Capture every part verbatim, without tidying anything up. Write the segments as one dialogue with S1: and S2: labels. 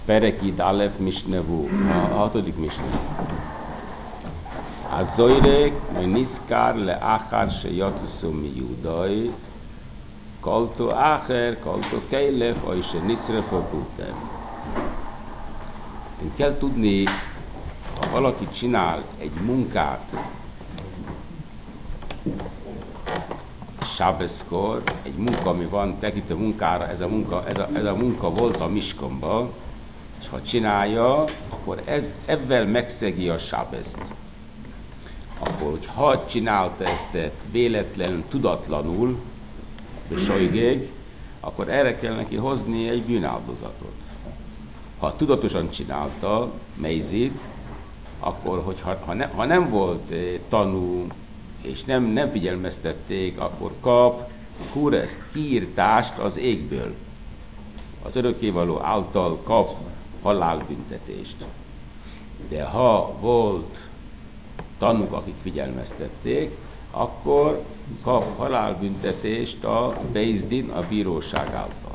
S1: Perek Alef Misnevu, a hatodik misne. A zoirek niszkár le áhár se jatszom mi judai, kalto áher, kalto kejlef, a se niszrefo puter. Kell tudni, ha valaki csinál egy munkát, sábeszkor, egy munka, ami van, tekintve munkára, ez a munka, ez a, ez a munka volt a miskomban, és ha csinálja, akkor ez, ebben megszegi a sábeszt. Akkor, hogy ha csinálta ezt véletlenül, tudatlanul, sajgég, akkor erre kell neki hozni egy bűnáldozatot. Ha tudatosan csinálta, mejzid, akkor, hogyha, ha, ne, ha nem volt eh, tanú, és nem, nem figyelmeztették, akkor kap kureszt, kiírtást az égből. Az örökkévaló által kap halálbüntetést. De ha volt tanúk, akik figyelmeztették, akkor kap halálbüntetést a Bézdin, a bíróság által.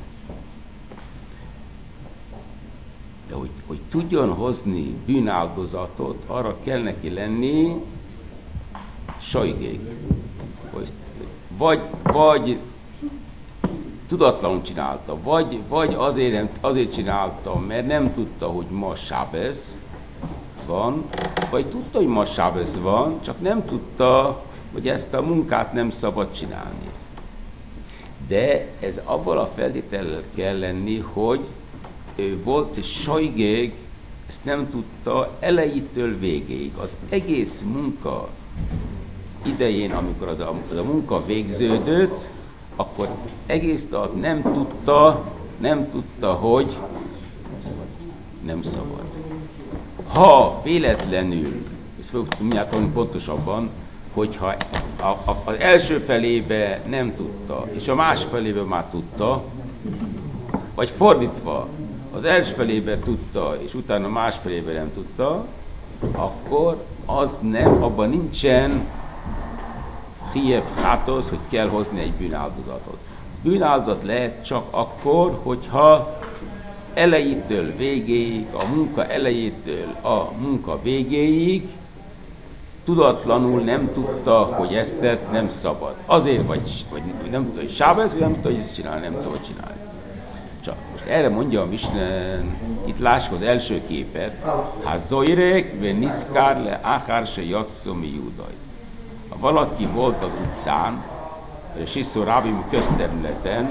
S1: De hogy, hogy tudjon hozni bűnáldozatot, arra kell neki lenni sajgék. Vagy, vagy tudatlanul csinálta, vagy, vagy azért, azért csinálta, mert nem tudta, hogy ma sábesz van, vagy tudta, hogy ma sábesz van, csak nem tudta, hogy ezt a munkát nem szabad csinálni. De ez abban a feltétellel kell lenni, hogy ő volt egy sajgég, ezt nem tudta elejétől végéig. Az egész munka idején, amikor az a, az a munka végződött, akkor egész alatt nem tudta, nem tudta, hogy nem szabad. Ha véletlenül, ezt fogjuk mindjárt tanulni pontosabban, hogyha a, a, az első felébe nem tudta, és a másik felébe már tudta, vagy fordítva, az első felébe tudta, és utána a más felébe nem tudta, akkor az nem, abban nincsen hiev hátosz, hogy kell hozni egy bűnáldozatot. Bűnáldozat lehet csak akkor, hogyha elejétől végéig, a munka elejétől a munka végéig tudatlanul nem tudta, hogy ezt tett, nem szabad. Azért vagy, vagy nem tudta, hogy sábesz, vagy nem tudta, hogy ezt csinálni, nem szabad csinálni. Csak most erre mondja a misnen, itt lássuk az első képet. Ha zoirek, ve niszkár le áhár se jatszom mi judai. Ha valaki volt az utcán, Siszó Rábim közterületen,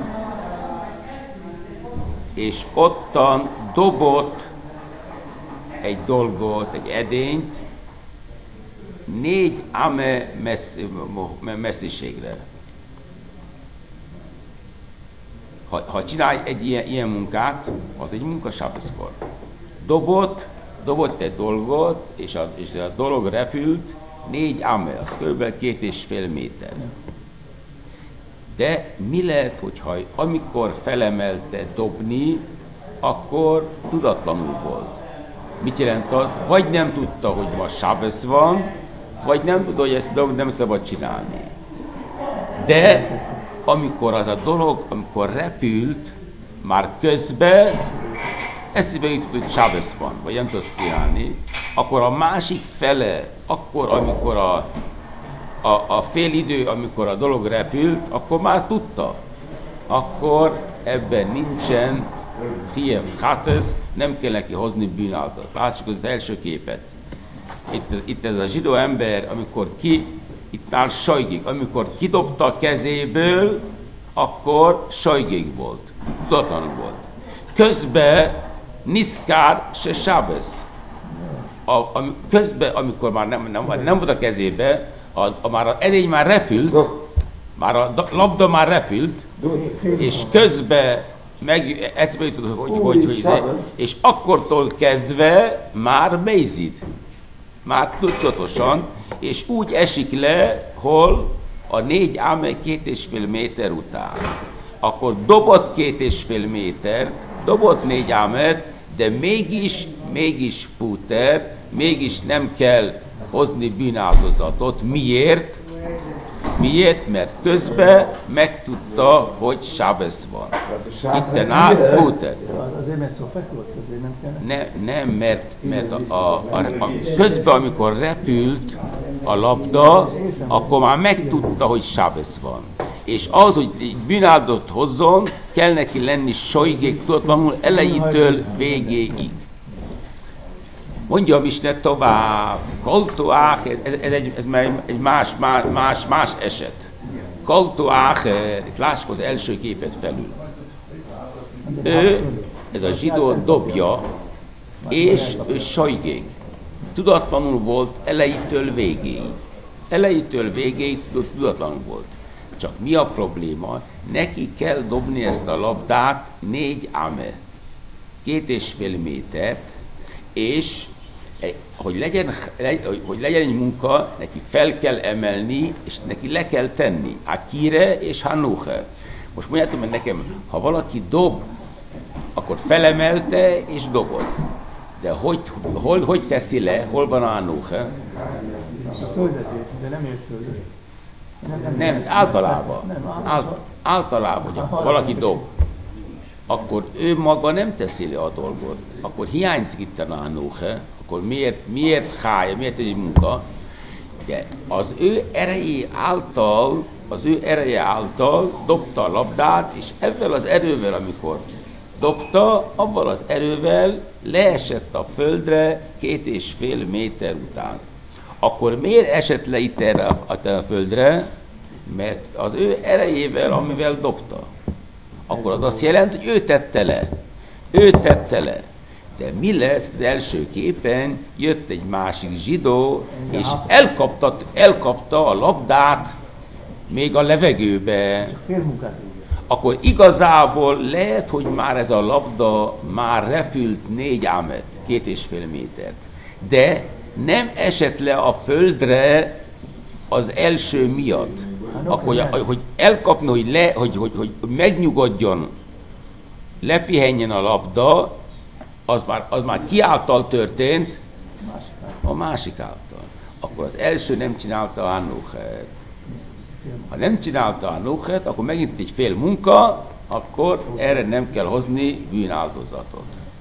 S1: és ottan dobott egy dolgot, egy edényt, négy ame messzi, messziségre. Ha, ha csinálj egy ilyen, ilyen munkát, az egy munka sábeszkor. Dobott, dobott egy dolgot, és a, és a dolog repült, négy ame, az kb. két és fél méter. De mi lehet, hogyha amikor felemelte dobni, akkor tudatlanul volt. Mit jelent az? Vagy nem tudta, hogy ma sábesz van, vagy nem tudta, hogy ezt a dolgot nem szabad csinálni. De amikor az a dolog, amikor repült, már közben eszébe jutott, hogy sábesz van, vagy nem tudott csinálni, akkor a másik fele, akkor, amikor a, a, a fél idő, amikor a dolog repült, akkor már tudta. Akkor ebben nincsen hiev hátesz, nem kell neki hozni bűnáldozatot. Lássuk az első képet. Itt, itt ez a zsidó ember, amikor ki, itt áll sajgék, amikor kidobta a kezéből, akkor sajgék volt, tudatlanul volt. Közben niszkár se sábesz. A, a, közben, amikor már nem, nem, nem volt a kezébe, a, a, már az edény már repült, már a labda már repült, és közben meg eszbe jutott, hogy, hogy, hogy, hogy és akkortól kezdve már mézid. Már tudatosan, és úgy esik le, hol a négy áme két és fél méter után. Akkor dobott két és fél métert, dobott négy ámet, de mégis, mégis puter, mégis nem kell hozni bűnáldozatot. Miért? Miért? Mert közben megtudta, hogy Sábesz van. Itten át, Péter.
S2: Azért, mert szofek volt, azért nem kellene?
S1: Ne, nem, mert, mert a, a, a, a, közben, amikor repült a labda, akkor már megtudta, hogy Sábesz van. És az, hogy bűnáldozatot hozzon, kell neki lenni sojgék tudatlanul elejétől végéig. Mondja a Misne tovább, Koltoách, ez, ez, egy, ez már egy más, más, más eset. Koltoách, itt lássuk az első képet felül. Ő, ez a zsidó dobja, és ő sajgék. Tudatlanul volt elejétől végéig. Elejétől végéig tudatlanul volt. Csak mi a probléma? Neki kell dobni ezt a labdát négy ame, két és fél métert, és hogy legyen, hogy legyen egy munka, neki fel kell emelni, és neki le kell tenni. Akire és hanuche. Most mondjátok meg nekem, ha valaki dob, akkor felemelte és dobott. De hogy, hol, hogy teszi le? Hol van a hanuche?
S2: A földet, de nem ért földet.
S1: Nem, általában. Ált, általában, hogy valaki dob, akkor ő maga nem teszi le a dolgot. Akkor hiányzik itt a hanuche, akkor miért, miért hája, miért egy munka? De az ő erejé által, az ő ereje által dobta a labdát, és ezzel az erővel, amikor dobta, abban az erővel leesett a földre két és fél méter után. Akkor miért esett le itt erre a, a, a földre? Mert az ő erejével, amivel dobta. Akkor az azt jelenti, hogy ő tette le. Ő tette le. De mi lesz az első képen? Jött egy másik zsidó, és elkapta, elkapta a labdát még a levegőbe. Akkor igazából lehet, hogy már ez a labda már repült négy ámet, két és fél métert. De nem esett le a földre az első miatt. Akkor, hogy elkapna, hogy, le, hogy, hogy, hogy megnyugodjon, lepihenjen a labda, az már, az már ki által történt? A másik által. Akkor az első nem csinálta a hanuchet. Ha nem csinálta a hanuchet, akkor megint egy fél munka, akkor erre nem kell hozni bűnáldozatot.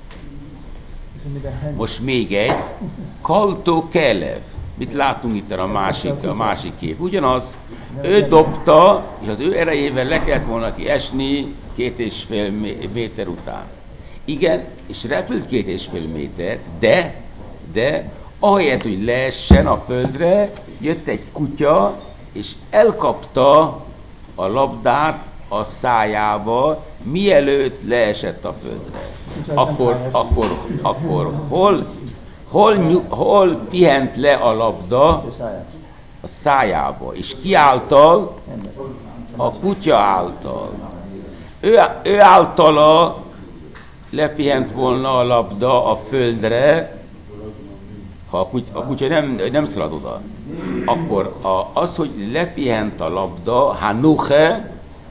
S1: Most még egy, kaltó kelev. Mit látunk itt a másik, a másik kép? Ugyanaz, ő dobta, és az ő erejével le kellett volna ki esni két és fél méter után. Igen, és repült két és fél métert, de, de ahelyett, hogy leessen a földre, jött egy kutya, és elkapta a labdát a szájába, mielőtt leesett a földre. Akkor, akkor, akkor hol, hol, hol pihent le a labda? A szájába. És ki által? A kutya által. Ő, ő általa lepihent volna a labda a földre, ha a kutya, a kutya nem, nem szalad oda. Akkor a, az, hogy lepihent a labda, hanuche,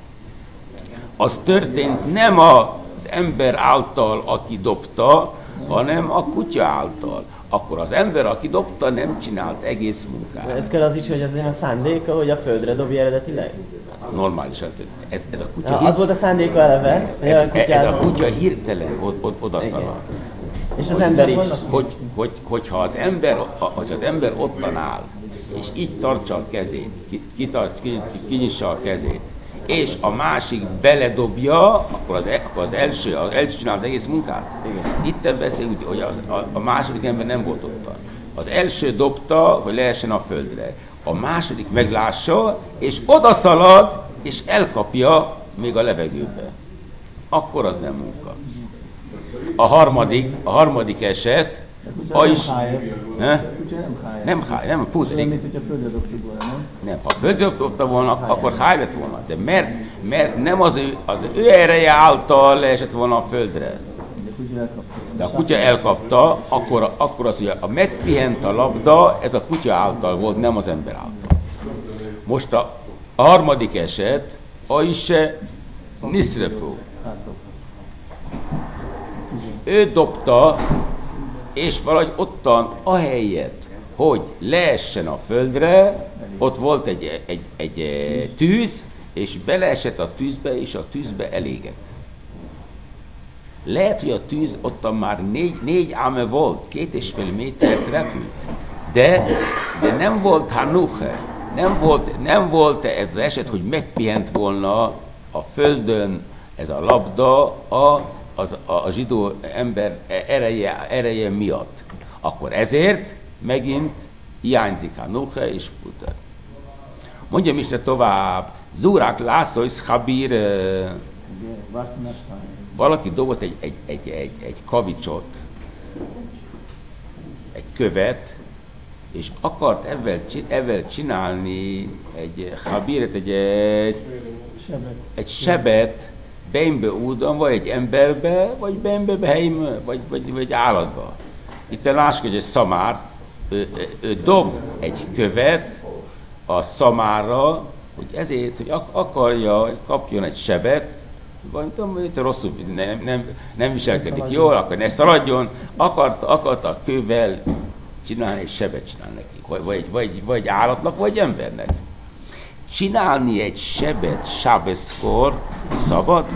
S1: az történt nem az ember által, aki dobta, hanem a kutya által. Akkor az ember, aki dobta, nem csinált egész munkát.
S3: Ez kell az is, hogy az a szándéka, hogy a földre dobja eredetileg?
S1: Normálisan. Ez, ez a kutya
S3: Na,
S1: hír...
S3: az volt a szándéka eleve?
S1: Ez, a ez a kutya hirtelen od, od, odaszaladt.
S3: És az ember is.
S1: Hogy, hogy, hogyha az ember, hogy az ember ottan áll, és így tartsa a kezét, kitart, kinyissa a kezét, és a másik beledobja, akkor az, akkor az első, az első csinált egész munkát. Igen. Itt beszélünk, hogy az, a, a második ember nem volt ottan. Az első dobta, hogy lehessen a földre. A második meglássa, és odaszalad, és elkapja még a levegőbe. Akkor az nem munka. A harmadik, a harmadik eset, a is... Nem háj, nem putrik. Nem, ha földre dobta volna, akkor háj lett volna. De mert, mert nem az ő, az ő ereje által leesett volna a földre. De a kutya elkapta, akkor, akkor az, hogy a megpihent a labda, ez a kutya által volt, nem az ember által. Most a, a harmadik eset, a is niszrefó. Ő dobta, és valahogy ottan, ahelyett, hogy leessen a földre, ott volt egy, egy, egy, egy tűz, és beleesett a tűzbe, és a tűzbe elégett. Lehet, hogy a tűz ottan már négy, négy áme volt, két és fél métert repült, de, de nem volt hanuche, nem volt, nem volt ez az eset, hogy megpihent volna a földön ez a labda a, az, a, a zsidó ember ereje, ereje miatt. Akkor ezért megint hiányzik hanuche és puter. Mondjam is tovább, Zurák Lászlóis Habír, valaki dobott egy, egy, egy, egy, egy kavicsot, egy követ, és akart ezzel, ezzel csinálni egy habíret, egy, egy, egy sebet bejnbe úton, vagy egy emberbe, vagy bejnbe helybe, vagy, vagy, vagy állatba. Itt lássuk, hogy egy szamár, ő, ő dob egy követ a szamárra, hogy ezért, hogy akarja, hogy kapjon egy sebet, vagy tudom, hogy rosszul nem, nem, nem viselkedik jól, akkor ne szaladjon, akart, akart a kővel csinálni egy sebet csinál neki, vagy, vagy, vagy, vagy állatnak, vagy embernek. Csinálni egy sebet sábeszkor szabad?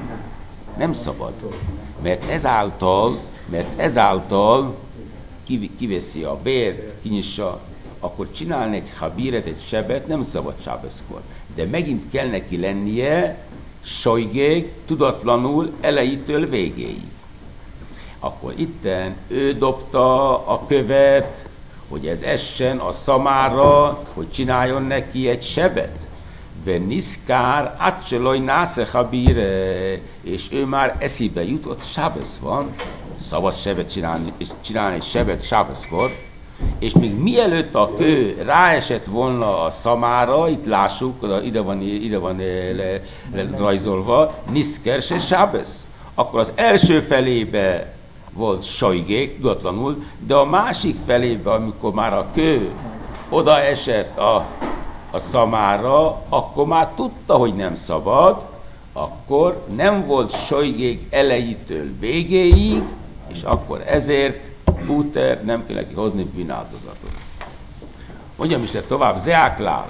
S1: Nem szabad. Mert ezáltal, mert ezáltal kiveszi a bért, kinyissa, akkor csinálni egy habíret, egy sebet nem szabad sábeszkor. De megint kell neki lennie sajgég, tudatlanul elejétől végéig. Akkor itten ő dobta a követ, hogy ez essen a szamára, hogy csináljon neki egy sebet. Veniszkár, átseloj násze habíre, és ő már eszébe jutott, sábesz van, szabad sebet csinálni, és csinálni egy sebet sábeszkor, és még mielőtt a kő ráesett volna a szamára, itt lássuk, ide van, ide van le, le, rajzolva, niszker se sábesz. Akkor az első felébe volt sajgék, tudatlanul, de a másik felébe, amikor már a kő oda esett a, a szamára, akkor már tudta, hogy nem szabad, akkor nem volt sajgék elejétől végéig, és akkor ezért Puter, nem kell neki hozni bűnáldozatot. Mondjam is tovább, Zeáklál.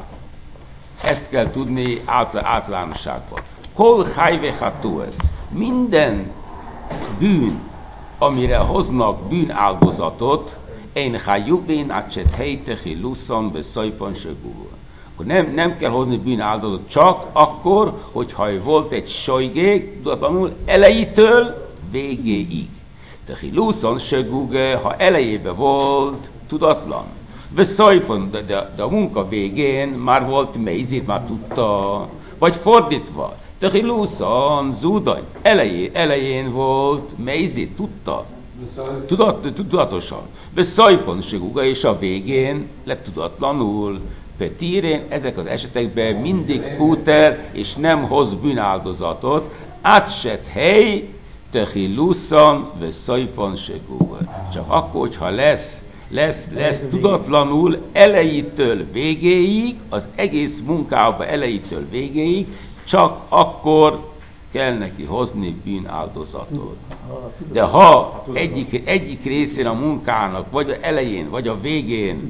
S1: Ezt kell tudni általánosságban. Kol hajve hatuesz. Minden bűn, amire hoznak bűnáldozatot, én hajubén acset heitechi luszon beszajfon segúl. Akkor nem, nem kell hozni bűnáldozatot, csak akkor, hogyha volt egy sajgék, tudatlanul elejétől végéig. Tehi luszon segúge, ha elejében volt, tudatlan. Beszajfon, de, de, de a munka végén már volt mézit, már tudta, vagy fordítva. Tehi luszon, zúdany, elején, elején volt mézit, tudta. Tudat, tudatosan. Beszajfon segúge, és a végén lett tudatlanul. Petírén ezek az esetekben mindig Puter, és nem hoz bűnáldozatot, átset hely, tehi luszon, veszajfon segúga. Csak akkor, hogyha lesz, lesz, lesz tudatlanul elejétől végéig, az egész munkában elejétől végéig, csak akkor kell neki hozni bűnáldozatot. De ha egyik, egyik részén a munkának, vagy az elején, vagy a végén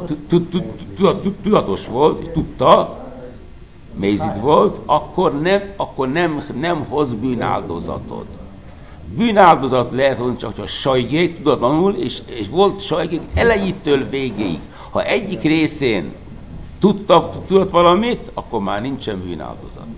S1: tudatos volt, és tudta, mézid volt, akkor nem, akkor nem, nem hoz bűnáldozatot. Bűnáldozat lehet hozni csak, hogyha sajgék tudatlanul, és, és volt sajgék elejétől végéig. Ha egyik részén tudta, tudott valamit, akkor már nincsen bűnáldozat.